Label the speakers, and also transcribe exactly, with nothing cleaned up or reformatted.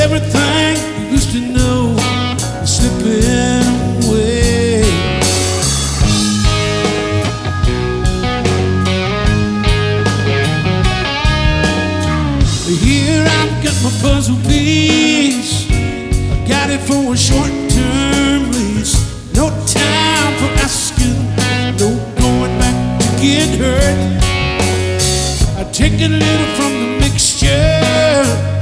Speaker 1: Everything you used to know is slipping away. Here I've got my puzzle piece. I got it for a short-term lease. No time for asking, no going back to get hurt. I take a little from the